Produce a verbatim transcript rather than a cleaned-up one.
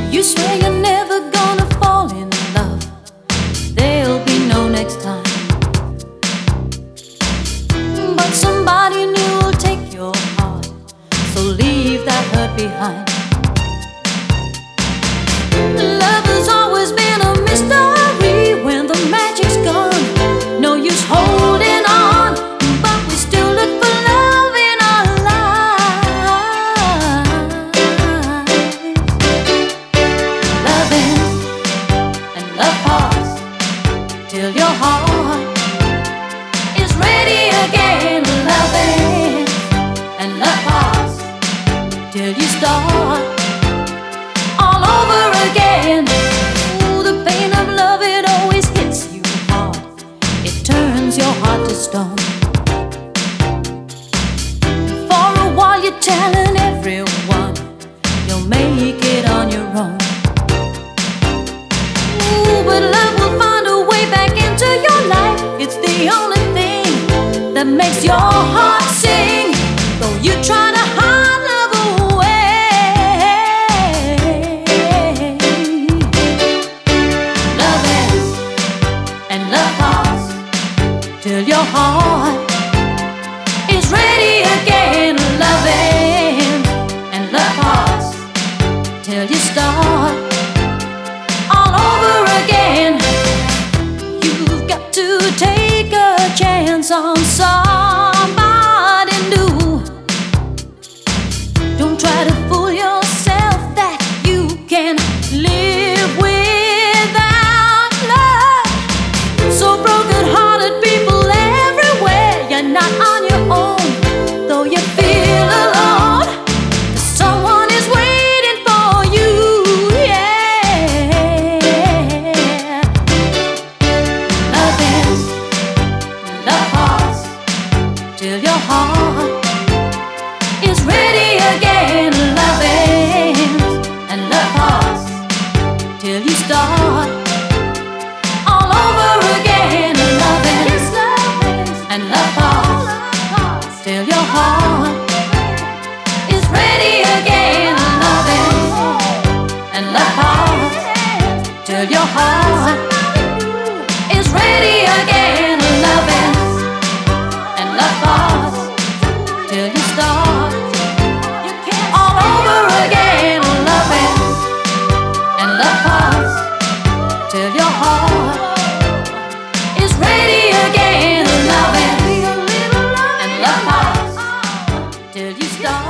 You swear you're never gonna fall in love. There'll be no next time. But somebody new will take your heart, so leave that hurt behind. Love has always been a mystery. When the magic's gone, no use holding on, but we still look for love in our lives. Love ends and love parts till your heart is ready again. Love ends and love parts till you start all over again. Ooh, the pain of love, it always hits you hard. It turns your heart to stone. For a while you're telling everyone you'll make it on your own. Ooh, but love will find a way back into your life. It's the only thing that makes your heart sing. Though you try to hide love away, love ends and love parts till your heart is ready again. Love ends and love parts till you start all over again. You've got to take a chance on somebody new. Don't try to fool yourself that you can live without love. So broken-hearted people everywhere, you're not on your own. Though you feel alone, someone is waiting for you, yeah. Love ends, love parts till your heart is ready again. Love ends and love parts till you start all over again. Love ends and love parts till your heart is ready again. Love ends and love parts till your heart is ready again. Love ends and love parts till you start all over again. Love ends and love parts till your heart is ready again. Love ends and love parts till you start